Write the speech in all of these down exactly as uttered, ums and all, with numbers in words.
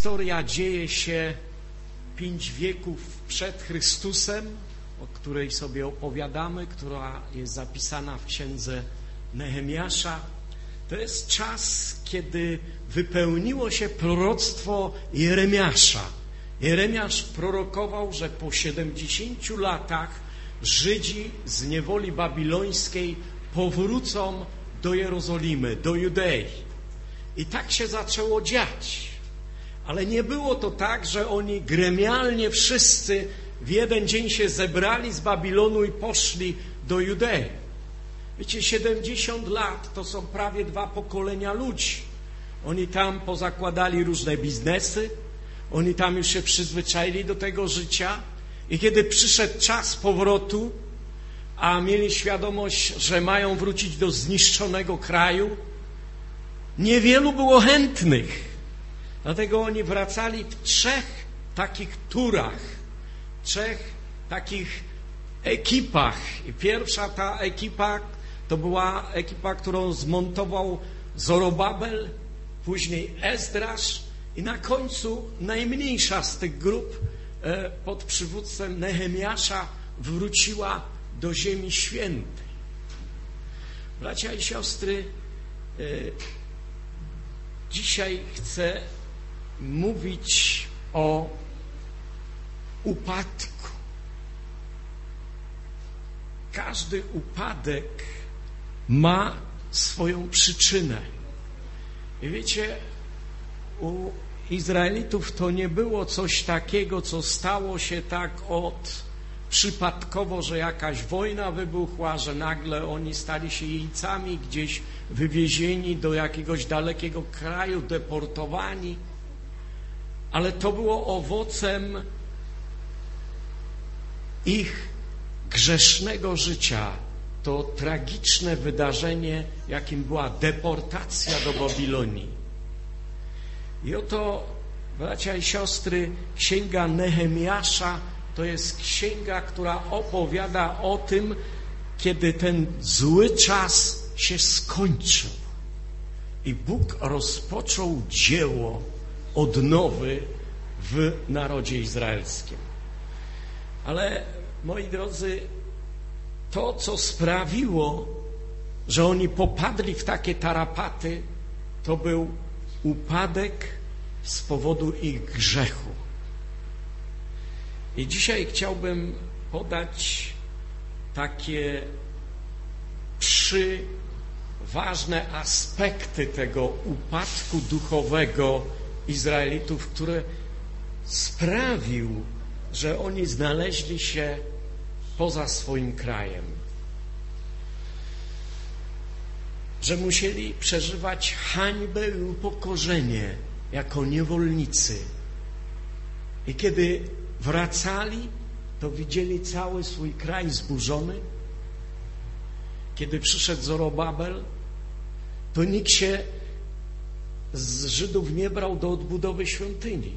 historia dzieje się pięć wieków przed Chrystusem, o której sobie opowiadamy, która jest zapisana w księdze Nehemiasza. To jest czas, kiedy wypełniło się proroctwo Jeremiasza. Jeremiasz prorokował, że po siedemdziesięciu latach Żydzi z niewoli babilońskiej powrócą do Jerozolimy, do Judei. I tak się zaczęło dziać. Ale nie było to tak, że oni gremialnie wszyscy w jeden dzień się zebrali z Babilonu i poszli do Judei. Wiecie, siedemdziesiąt lat to są prawie dwa pokolenia ludzi. Oni tam pozakładali różne biznesy, oni tam już się przyzwyczaili do tego życia i kiedy przyszedł czas powrotu, a mieli świadomość, że mają wrócić do zniszczonego kraju, niewielu było chętnych. Dlatego oni wracali w trzech takich turach, trzech takich ekipach. I pierwsza ta ekipa to była ekipa, którą zmontował Zorobabel, później Ezdrasz i na końcu najmniejsza z tych grup pod przywództwem Nehemiasza wróciła do ziemi świętej. Bracia i siostry, dzisiaj chcę mówić o upadku. Każdy upadek ma swoją przyczynę. I wiecie, u Izraelitów to nie było coś takiego, co stało się tak od przypadkowo, że jakaś wojna wybuchła, że nagle oni stali się jeńcami, gdzieś wywiezieni do jakiegoś dalekiego kraju, deportowani. Ale to było owocem ich grzesznego życia. To tragiczne wydarzenie, jakim była deportacja do Babilonii. I oto, bracia i siostry, księga Nehemiasza to jest księga, która opowiada o tym, kiedy ten zły czas się skończył i Bóg rozpoczął dzieło odnowy w narodzie izraelskim. Ale, moi drodzy, to, co sprawiło, że oni popadli w takie tarapaty, to był upadek z powodu ich grzechu. I dzisiaj chciałbym podać takie trzy ważne aspekty tego upadku duchowego Izraelitów, który sprawił, że oni znaleźli się poza swoim krajem. Że musieli przeżywać hańbę i upokorzenie jako niewolnicy. I kiedy wracali, to widzieli cały swój kraj zburzony. Kiedy przyszedł Zorobabel, to nikt się z Żydów nie brał do odbudowy świątyni.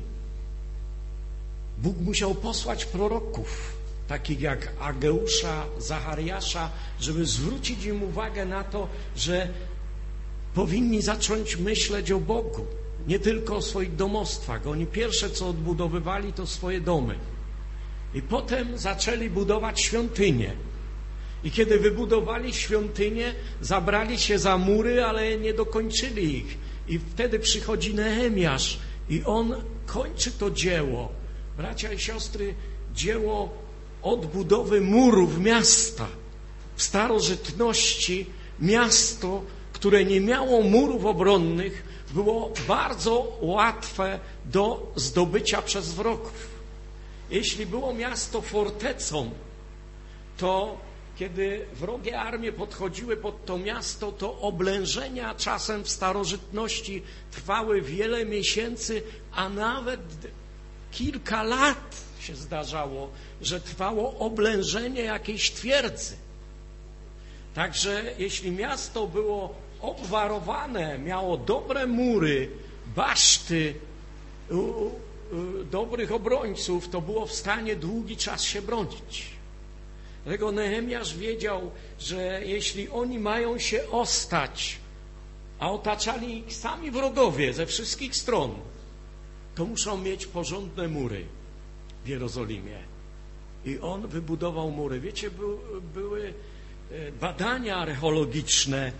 Bóg musiał posłać proroków, takich jak Ageusza, Zachariasza, żeby zwrócić im uwagę na to, że powinni zacząć myśleć o Bogu, nie tylko o swoich domostwach. Oni pierwsze, co odbudowywali, to swoje domy. I potem zaczęli budować świątynię. I kiedy wybudowali świątynię, zabrali się za mury, ale nie dokończyli ich. I wtedy przychodzi Nehemiasz i on kończy to dzieło. Bracia i siostry, dzieło odbudowy murów miasta. W starożytności miasto, które nie miało murów obronnych, było bardzo łatwe do zdobycia przez wrogów. Jeśli było miasto fortecą, to kiedy wrogie armie podchodziły pod to miasto, to oblężenia czasem w starożytności trwały wiele miesięcy, a nawet kilka lat się zdarzało, że trwało oblężenie jakiejś twierdzy. Także jeśli miasto było obwarowane, miało dobre mury, baszty, u, u, dobrych obrońców, to było w stanie długi czas się bronić. Dlatego Nehemiasz wiedział, że jeśli oni mają się ostać, a otaczali ich sami wrogowie ze wszystkich stron, to muszą mieć porządne mury w Jerozolimie. I on wybudował mury. Wiecie, by, były badania archeologiczne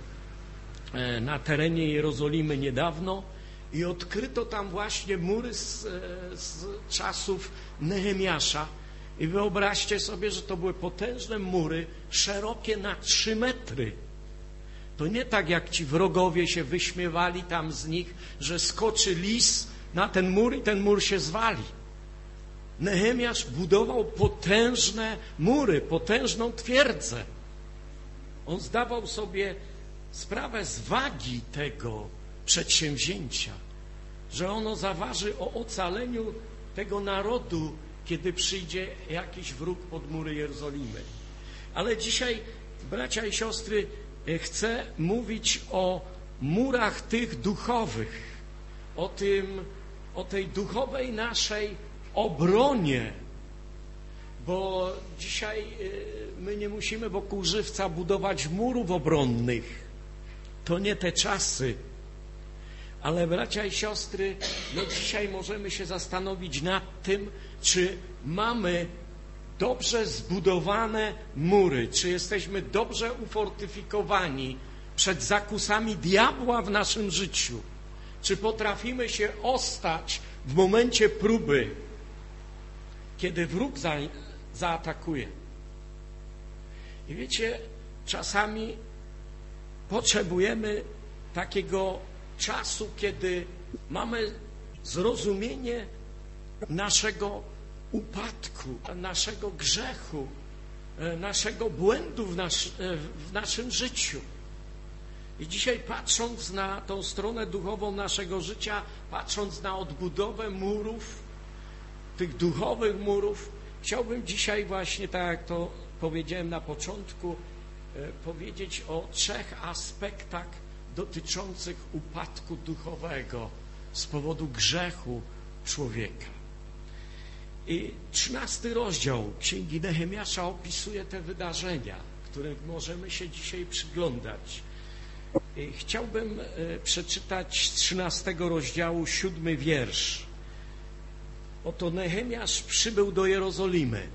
na terenie Jerozolimy niedawno i odkryto tam właśnie mury z, z czasów Nehemiasza. I wyobraźcie sobie, że to były potężne mury, szerokie na trzy metry. To nie tak, jak ci wrogowie się wyśmiewali tam z nich, że skoczy lis na ten mur i ten mur się zwali. Nehemiasz budował potężne mury, potężną twierdzę. On zdawał sobie sprawę z wagi tego przedsięwzięcia, że ono zaważy o ocaleniu tego narodu, kiedy przyjdzie jakiś wróg pod mury Jerozolimy. Ale dzisiaj, bracia i siostry, chcę mówić o murach tych duchowych, o tym, o tej duchowej naszej obronie, bo dzisiaj my nie musimy wokół żywca budować murów obronnych. To nie te czasy. Ale bracia i siostry, no dzisiaj możemy się zastanowić nad tym, czy mamy dobrze zbudowane mury, czy jesteśmy dobrze ufortyfikowani przed zakusami diabła w naszym życiu, czy potrafimy się ostać w momencie próby, kiedy wróg za, zaatakuje. I wiecie, czasami potrzebujemy takiego czasu, kiedy mamy zrozumienie naszego upadku, naszego grzechu, naszego błędu w, nasz, w naszym życiu. I dzisiaj, patrząc na tą stronę duchową naszego życia, patrząc na odbudowę murów, tych duchowych murów, chciałbym dzisiaj właśnie, tak jak to powiedziałem na początku, powiedzieć o trzech aspektach dotyczących upadku duchowego z powodu grzechu człowieka. I trzynasty rozdział Księgi Nehemiasza opisuje te wydarzenia, którym możemy się dzisiaj przyglądać. I chciałbym przeczytać z trzynastego rozdziału siódmy wiersz. Oto Nehemiasz przybył do Jerozolimy.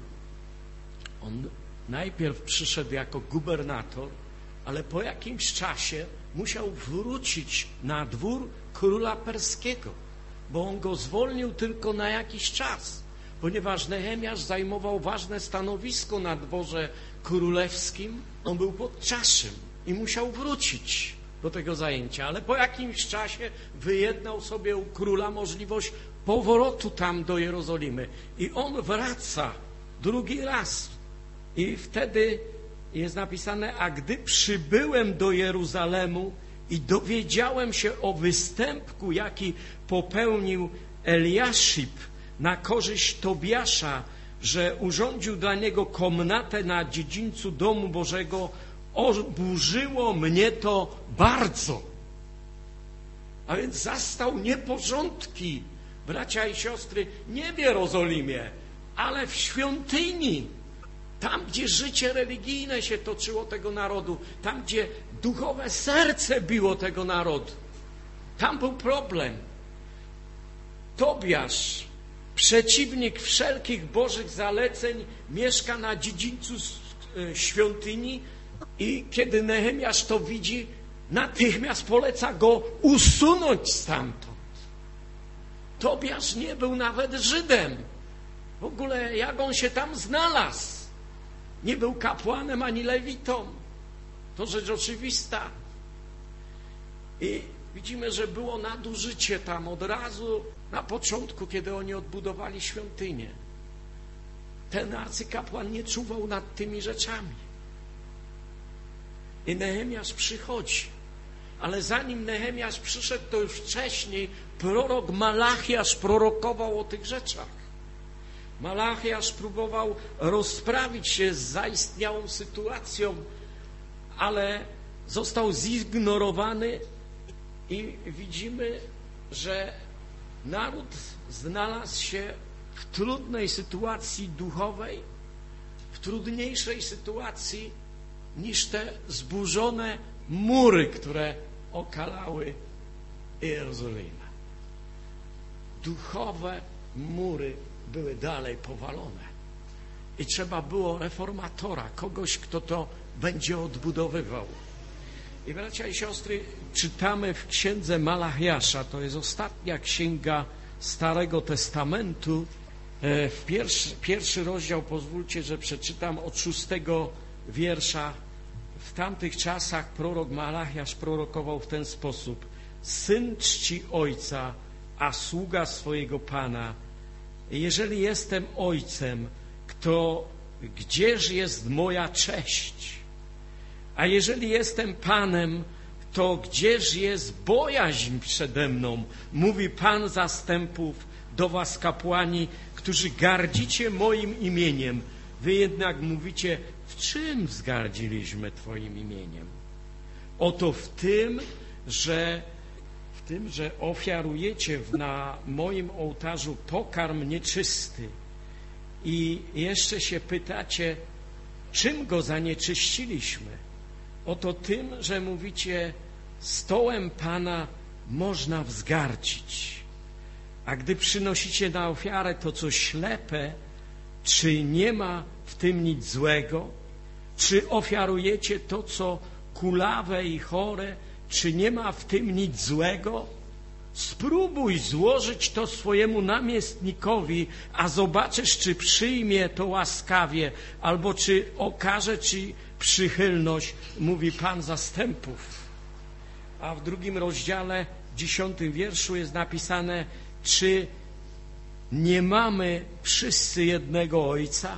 On najpierw przyszedł jako gubernator, ale po jakimś czasie musiał wrócić na dwór króla perskiego, bo on go zwolnił tylko na jakiś czas, ponieważ Nehemiasz zajmował ważne stanowisko na dworze królewskim. On był podczaszym i musiał wrócić do tego zajęcia, ale po jakimś czasie wyjednał sobie u króla możliwość powrotu tam do Jerozolimy i on wraca drugi raz i wtedy jest napisane: a gdy przybyłem do Jeruzalemu i dowiedziałem się o występku, jaki popełnił Eliaszib na korzyść Tobiasza, że urządził dla niego komnatę na dziedzińcu domu Bożego, oburzyło mnie to bardzo. A więc zastał nieporządki, bracia i siostry, nie w Jerozolimie, ale w świątyni. Tam, gdzie życie religijne się toczyło tego narodu, tam, gdzie duchowe serce biło tego narodu, tam był problem. Tobiasz, przeciwnik wszelkich Bożych zaleceń, mieszka na dziedzińcu świątyni i kiedy Nehemiasz to widzi, natychmiast poleca go usunąć stamtąd. Tobiasz nie był nawet Żydem. W ogóle jak on się tam znalazł? Nie był kapłanem ani lewitą. To rzecz oczywista. I widzimy, że było nadużycie tam od razu na początku, kiedy oni odbudowali świątynię. Ten arcykapłan nie czuwał nad tymi rzeczami. I Nehemiasz przychodzi. Ale zanim Nehemiasz przyszedł, to już wcześniej prorok Malachiasz prorokował o tych rzeczach. Malachiasz próbował rozprawić się z zaistniałą sytuacją, ale został zignorowany i widzimy, że naród znalazł się w trudnej sytuacji duchowej, w trudniejszej sytuacji niż te zburzone mury, które okalały Jerozolimę. duchowe mury były dalej powalone. I trzeba było reformatora, kogoś, kto to będzie odbudowywał. I bracia i siostry, czytamy w księdze Malachiasza, to jest ostatnia księga Starego Testamentu, w pierwszy, pierwszy rozdział, pozwólcie, że przeczytam od szóstego wiersza. W tamtych czasach prorok Malachiasz prorokował w ten sposób: syn czci ojca, a sługa swojego Pana. Jeżeli jestem ojcem, to gdzież jest moja cześć? A jeżeli jestem Panem, to gdzież jest bojaźń przede mną? Mówi Pan zastępów do was, kapłani, którzy gardzicie moim imieniem. Wy jednak mówicie: w czym wzgardziliśmy Twoim imieniem? Oto w tym, że w tym, że ofiarujecie na moim ołtarzu pokarm nieczysty i jeszcze się pytacie, czym go zanieczyściliśmy? Oto tym, że mówicie: stołem Pana można wzgardzić. A gdy przynosicie na ofiarę to, co ślepe, czy nie ma w tym nic złego? Czy ofiarujecie to, co kulawe i chore, czy nie ma w tym nic złego? Spróbuj złożyć to swojemu namiestnikowi, a zobaczysz, czy przyjmie to łaskawie, albo czy okaże ci przychylność, mówi Pan zastępów. A w drugim rozdziale, dziesiątym wierszu jest napisane: czy nie mamy wszyscy jednego Ojca?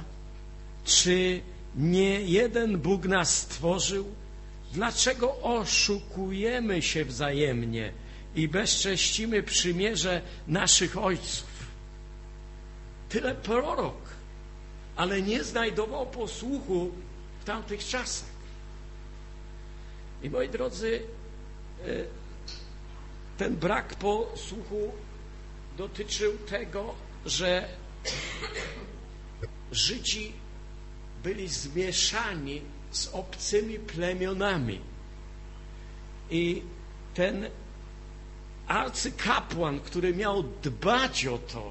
Czy nie jeden Bóg nas stworzył? Dlaczego oszukujemy się wzajemnie i bezcześcimy przymierze naszych ojców? Tyle prorok, ale nie znajdował posłuchu w tamtych czasach. I moi drodzy, ten brak posłuchu dotyczył tego, że Żydzi byli zmieszani z obcymi plemionami. I ten arcykapłan, który miał dbać o to,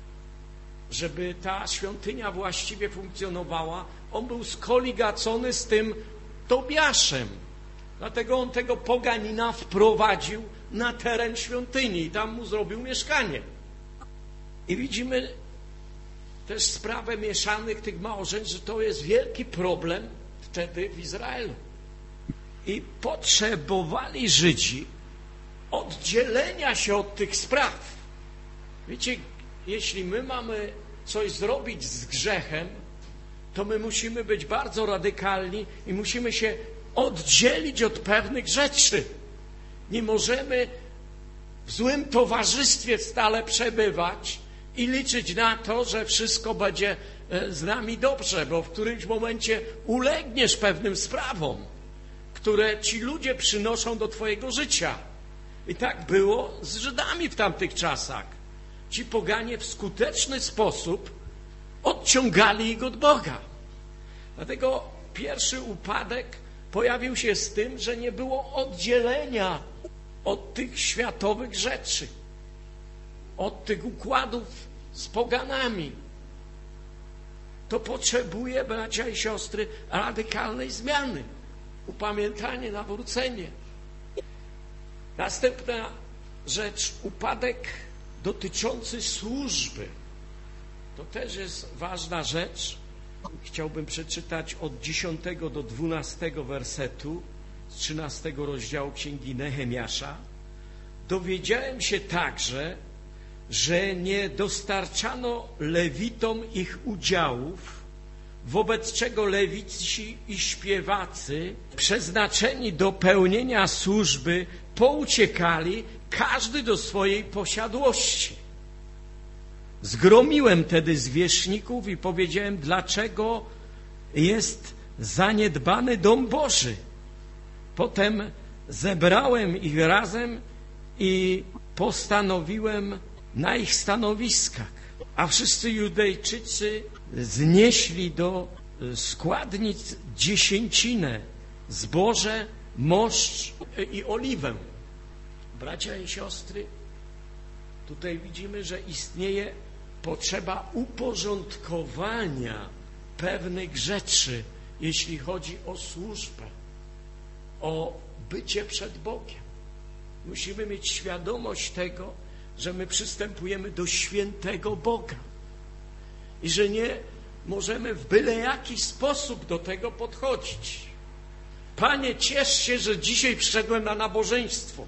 żeby ta świątynia właściwie funkcjonowała, on był skoligacony z tym Tobiaszem. Dlatego on tego poganina wprowadził na teren świątyni i tam mu zrobił mieszkanie. I widzimy też sprawę mieszanych tych małżeństw, że to jest wielki problem wtedy w Izraelu. I potrzebowali Żydzi oddzielenia się od tych spraw. Wiecie, jeśli my mamy coś zrobić z grzechem, to my musimy być bardzo radykalni i musimy się oddzielić od pewnych rzeczy. Nie możemy w złym towarzystwie stale przebywać i liczyć na to, że wszystko będzie z nami dobrze, bo w którymś momencie ulegniesz pewnym sprawom, które ci ludzie przynoszą do twojego życia. I tak było z Żydami w tamtych czasach. Ci poganie w skuteczny sposób odciągali ich od Boga. Dlatego pierwszy upadek pojawił się z tym, że nie było oddzielenia od tych światowych rzeczy, od tych układów z poganami. To potrzebuje, bracia i siostry, radykalnej zmiany, upamiętanie, nawrócenie. Następna rzecz, upadek dotyczący służby. To też jest ważna rzecz. Chciałbym przeczytać od dziesiątego do dwunastego wersetu z trzynastego rozdziału Księgi Nehemiasza. Dowiedziałem się także, że nie dostarczano Lewitom ich udziałów, wobec czego Lewici i śpiewacy przeznaczeni do pełnienia służby pouciekali, każdy do swojej posiadłości. Zgromiłem tedy zwierzchników i powiedziałem, dlaczego jest zaniedbany dom Boży. Potem zebrałem ich razem i postanowiłem na ich stanowiskach. A wszyscy Judejczycy znieśli do składnic dziesięcinę, zboże, moszcz i oliwę. Bracia i siostry, Tutaj widzimy, że istnieje potrzeba uporządkowania pewnych rzeczy, jeśli chodzi o służbę, o bycie przed Bogiem. Musimy mieć świadomość tego, że my przystępujemy do świętego Boga i że nie możemy w byle jaki sposób do tego podchodzić. Panie, ciesz się, że dzisiaj przyszedłem na nabożeństwo.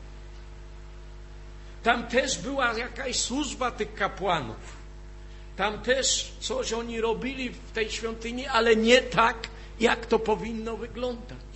Tam też była jakaś służba tych kapłanów. Tam też coś oni robili w tej świątyni, ale nie tak, jak to powinno wyglądać.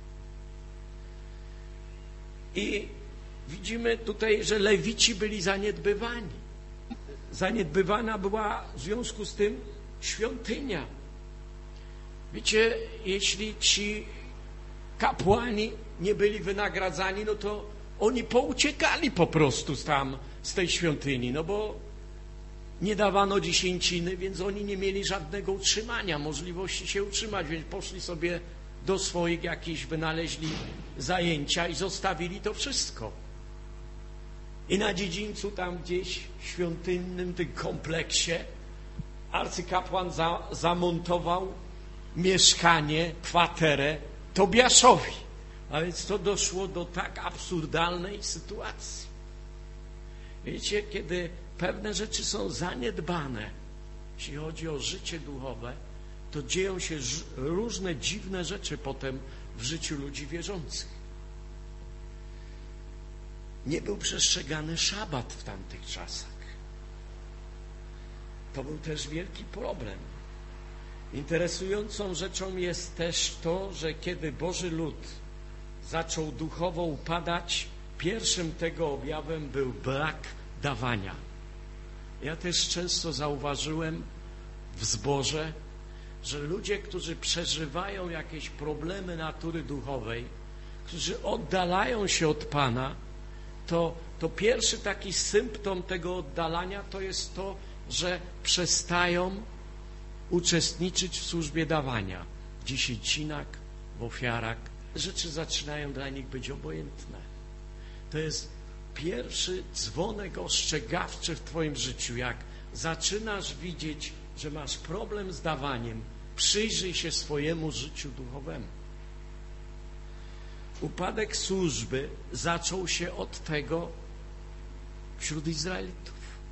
I widzimy tutaj, że Lewici byli zaniedbywani. Zaniedbywana była w związku z tym świątynia. Wiecie, jeśli ci kapłani nie byli wynagradzani, no to oni pouciekali po prostu tam z tej świątyni, no bo nie dawano dziesięciny, więc oni nie mieli żadnego utrzymania, możliwości się utrzymać, więc poszli sobie do swoich jakichś, wynaleźli zajęcia i zostawili to wszystko. I na dziedzińcu tam gdzieś świątynnym, tym kompleksie arcykapłan za, zamontował mieszkanie, kwaterę Tobiaszowi. A więc to doszło do tak absurdalnej sytuacji. Wiecie, kiedy pewne rzeczy są zaniedbane, jeśli chodzi o życie duchowe, to dzieją się różne dziwne rzeczy potem w życiu ludzi wierzących. Nie był przestrzegany szabat w tamtych czasach. To był też wielki problem. Interesującą rzeczą jest też to, że kiedy Boży lud zaczął duchowo upadać, pierwszym tego objawem był brak dawania. Ja też często zauważyłem w zborze, że ludzie, którzy przeżywają jakieś problemy natury duchowej, którzy oddalają się od Pana, to, to pierwszy taki symptom tego oddalania to jest to, że przestają uczestniczyć w służbie dawania, w dziesięcinach, w ofiarach. Rzeczy zaczynają dla nich być obojętne. To jest pierwszy dzwonek ostrzegawczy w twoim życiu. Jak zaczynasz widzieć, że masz problem z dawaniem, przyjrzyj się swojemu życiu duchowemu. Upadek służby zaczął się od tego wśród Izraelitów.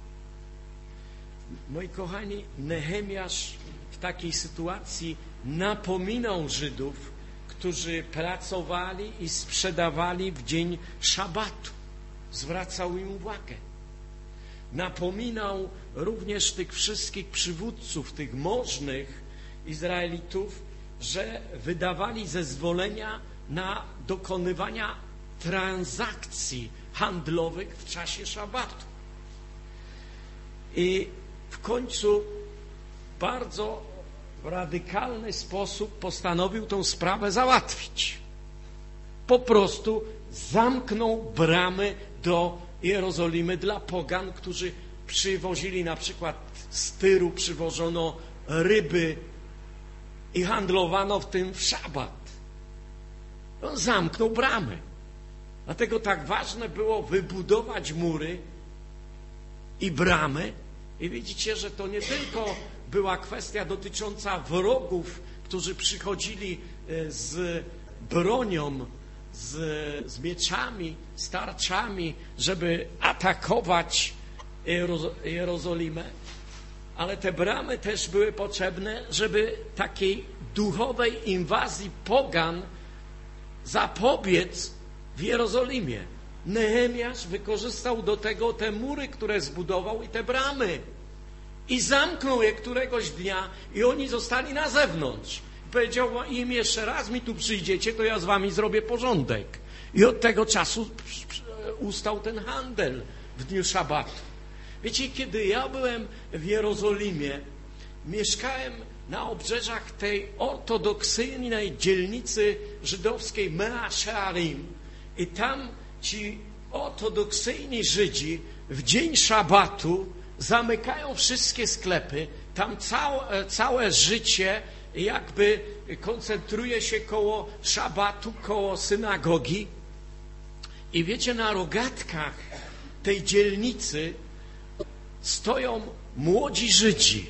Moi kochani, Nehemiasz w takiej sytuacji napominał Żydów, którzy pracowali i sprzedawali w dzień szabatu. Zwracał im uwagę. Napominał również tych wszystkich przywódców, tych możnych Izraelitów, że wydawali zezwolenia na dokonywania transakcji handlowych w czasie szabatu. I w końcu bardzo w radykalny sposób postanowił tę sprawę załatwić. Po prostu zamknął bramy do Jerozolimy dla pogan, którzy przywozili na przykład z Tyru, przywożono ryby i handlowano w tym w szabat. On zamknął bramy. Dlatego tak ważne było wybudować mury i bramy. I widzicie, że to nie tylko była kwestia dotycząca wrogów, którzy przychodzili z bronią, z, z mieczami, z tarczami, żeby atakować Jerozolimę, ale te bramy też były potrzebne, żeby takiej duchowej inwazji pogan zapobiec w Jerozolimie. Nehemiasz wykorzystał do tego te mury, które zbudował i te bramy i zamknął je któregoś dnia i oni zostali na zewnątrz. Powiedział im: jeszcze raz mi tu przyjdziecie, to ja z wami zrobię porządek. I od tego czasu ustał ten handel w dniu szabatu. Wiecie, kiedy ja byłem w Jerozolimie, mieszkałem na obrzeżach tej ortodoksyjnej dzielnicy żydowskiej Mea Shearim i tam ci ortodoksyjni Żydzi w dzień szabatu zamykają wszystkie sklepy, tam całe, całe życie jakby koncentruje się koło szabatu, koło synagogi. I wiecie, na rogatkach tej dzielnicy stoją młodzi Żydzi,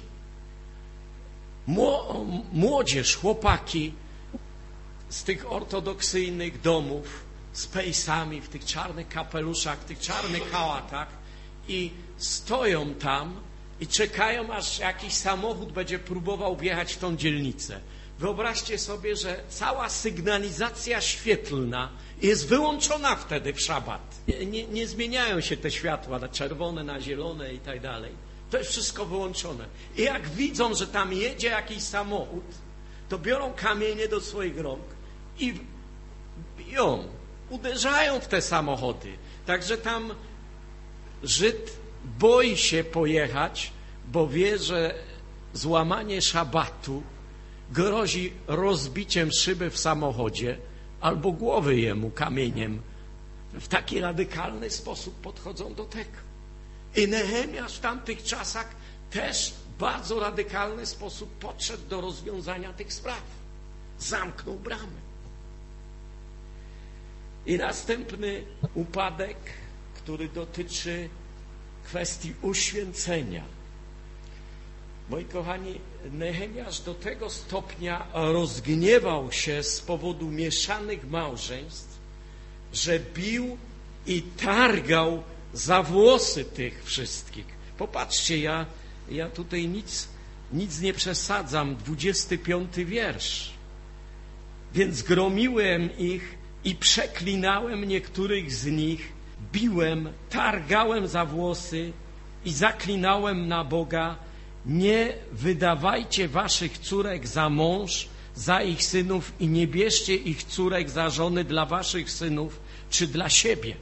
młodzież, chłopaki z tych ortodoksyjnych domów, z pejsami, w tych czarnych kapeluszach, w tych czarnych hałatach i stoją tam i czekają, aż jakiś samochód będzie próbował wjechać w tą dzielnicę. Wyobraźcie sobie, że cała sygnalizacja świetlna jest wyłączona wtedy w szabat. Nie, nie, nie zmieniają się te światła na czerwone, na zielone i tak dalej. To jest wszystko wyłączone. I jak widzą, że tam jedzie jakiś samochód, to biorą kamienie do swoich rąk i biją, uderzają w te samochody. Także tam Żyd boi się pojechać, bo wie, że złamanie szabatu grozi rozbiciem szyby w samochodzie albo głowy jemu kamieniem. W taki radykalny sposób podchodzą do tego. I Nehemiasz w tamtych czasach też w bardzo radykalny sposób podszedł do rozwiązania tych spraw. Zamknął bramy. I następny upadek, który dotyczy kwestii uświęcenia. Moi kochani, Nehemiasz do tego stopnia rozgniewał się z powodu mieszanych małżeństw, że bił i targał za włosy tych wszystkich. Popatrzcie, ja, ja tutaj nic, nic nie przesadzam. dwudziesty piąty wiersz. Więc gromiłem ich i przeklinałem niektórych z nich, biłem, targałem za włosy i zaklinałem na Boga: nie wydawajcie waszych córek za mąż, za ich synów i nie bierzcie ich córek za żony dla waszych synów czy dla siebie.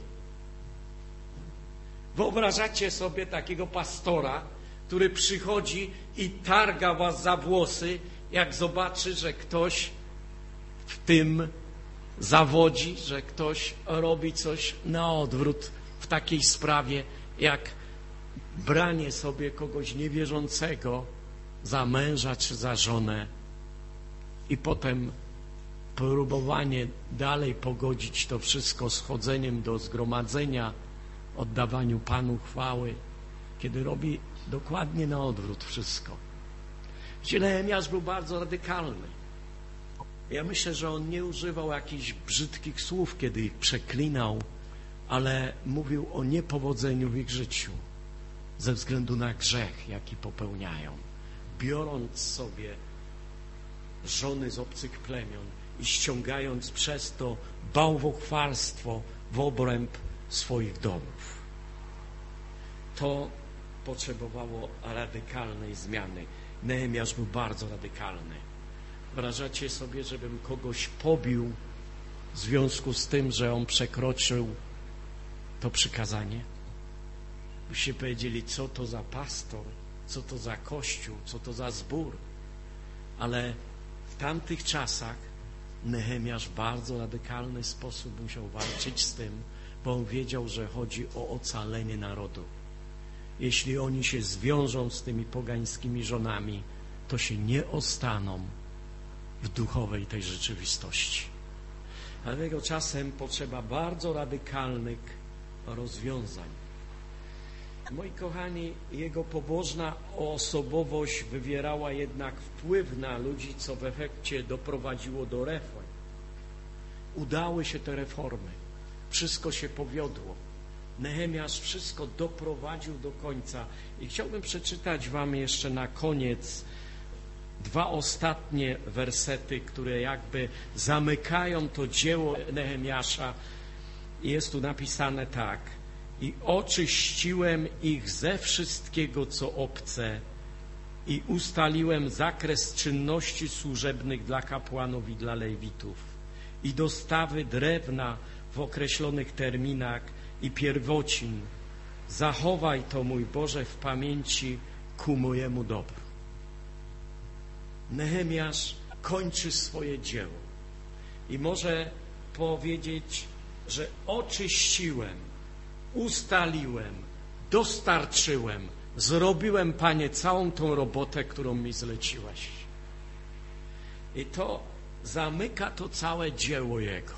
Wyobrażacie sobie takiego pastora, który przychodzi i targa was za włosy, jak zobaczy, że ktoś w tym zawodzi, że ktoś robi coś na odwrót w takiej sprawie, jak branie sobie kogoś niewierzącego za męża czy za żonę i potem próbowanie dalej pogodzić to wszystko z chodzeniem do zgromadzenia, oddawaniu Panu chwały, kiedy robi dokładnie na odwrót wszystko. Nehemiasz był bardzo radykalny. Ja myślę, że on nie używał jakichś brzydkich słów, kiedy ich przeklinał, ale mówił o niepowodzeniu w ich życiu ze względu na grzech, jaki popełniają, biorąc sobie żony z obcych plemion i ściągając przez to bałwochwalstwo w obręb swoich domów. To potrzebowało radykalnej zmiany. Nehemiasz był bardzo radykalny. Wyobrażacie sobie, żebym kogoś pobił w związku z tym, że on przekroczył to przykazanie? Byście powiedzieli, co to za pastor, co to za kościół, co to za zbór. Ale w tamtych czasach Nehemiasz w bardzo radykalny sposób musiał walczyć z tym, bo on wiedział, że chodzi o ocalenie narodu. Jeśli oni się zwiążą z tymi pogańskimi żonami, to się nie ostaną w duchowej tej rzeczywistości. Dlatego czasem potrzeba bardzo radykalnych rozwiązań. Moi kochani, jego pobożna osobowość wywierała jednak wpływ na ludzi, co w efekcie doprowadziło do reform. Udały się te reformy. Wszystko się powiodło. Nehemiasz wszystko doprowadził do końca. I chciałbym przeczytać wam jeszcze na koniec dwa ostatnie wersety, które jakby zamykają to dzieło Nehemiasza. Jest tu napisane tak: i oczyściłem ich ze wszystkiego, co obce, i ustaliłem zakres czynności służebnych dla kapłanów i dla lewitów, i dostawy drewna w określonych terminach i pierwocin. Zachowaj to, mój Boże, w pamięci ku mojemu dobru. Nehemiasz kończy swoje dzieło i może powiedzieć, że oczyściłem, ustaliłem, dostarczyłem, zrobiłem, Panie, całą tą robotę, którą mi zleciłeś. I to zamyka to całe dzieło jego.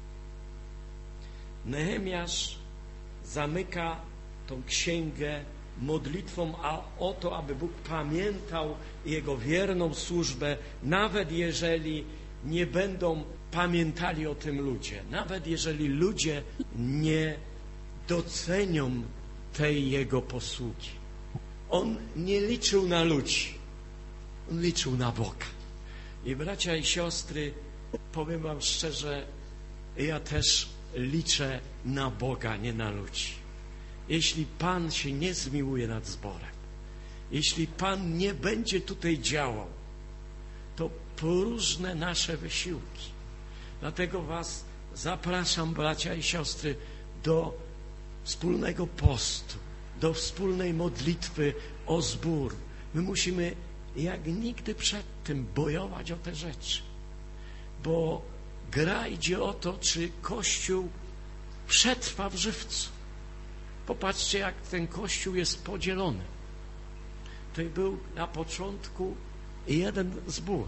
Nehemiasz zamyka tą księgę modlitwą a o to, aby Bóg pamiętał Jego wierną służbę, nawet jeżeli nie będą pamiętali o tym ludzie, nawet jeżeli ludzie nie docenią tej Jego posługi. On nie liczył na ludzi, On liczył na Boga. I bracia i siostry, powiem wam szczerze, ja też liczę na Boga, nie na ludzi. Jeśli Pan się nie zmiłuje nad zborem, jeśli Pan nie będzie tutaj działał, to próżne nasze wysiłki. Dlatego was zapraszam, bracia i siostry, do wspólnego postu, do wspólnej modlitwy o zbór. My musimy jak nigdy przedtem bojować o te rzeczy, bo gra idzie o to, czy Kościół przetrwa w żywcu. Popatrzcie, jak ten Kościół jest podzielony. To był na początku jeden zbór.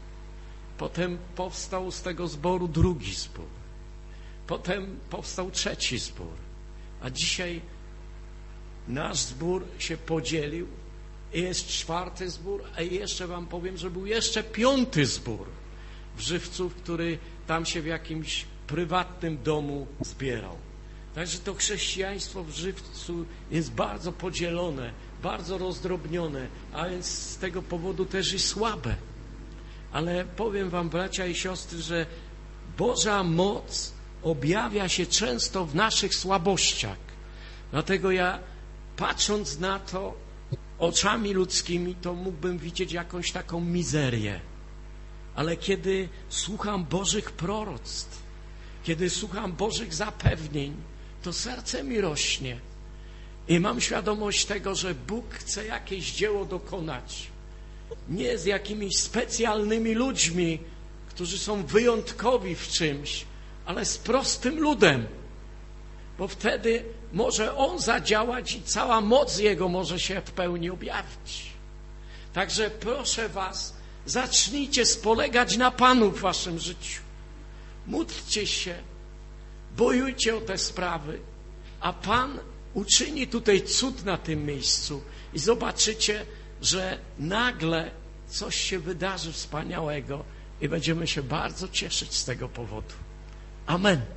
Potem powstał z tego zboru drugi zbór. Potem powstał trzeci zbór. A dzisiaj nasz zbór się podzielił. Jest czwarty zbór, a jeszcze wam powiem, że był jeszcze piąty zbór w Żywcu, który tam się w jakimś prywatnym domu zbierał. Także to chrześcijaństwo w Żywcu jest bardzo podzielone, bardzo rozdrobnione, a więc z tego powodu też i słabe. Ale powiem wam, bracia i siostry, że Boża moc objawia się często w naszych słabościach. Dlatego ja, patrząc na to oczami ludzkimi, to mógłbym widzieć jakąś taką mizerię. Ale kiedy słucham Bożych proroctw, kiedy słucham Bożych zapewnień, to serce mi rośnie. I mam świadomość tego, że Bóg chce jakieś dzieło dokonać. Nie z jakimiś specjalnymi ludźmi, którzy są wyjątkowi w czymś, ale z prostym ludem. Bo wtedy może On zadziałać i cała moc Jego może się w pełni objawić. Także proszę was, zacznijcie spolegać na Panu w waszym życiu. Módlcie się, bojujcie o te sprawy, a Pan uczyni tutaj cud na tym miejscu i zobaczycie, że nagle coś się wydarzy wspaniałego i będziemy się bardzo cieszyć z tego powodu. Amen.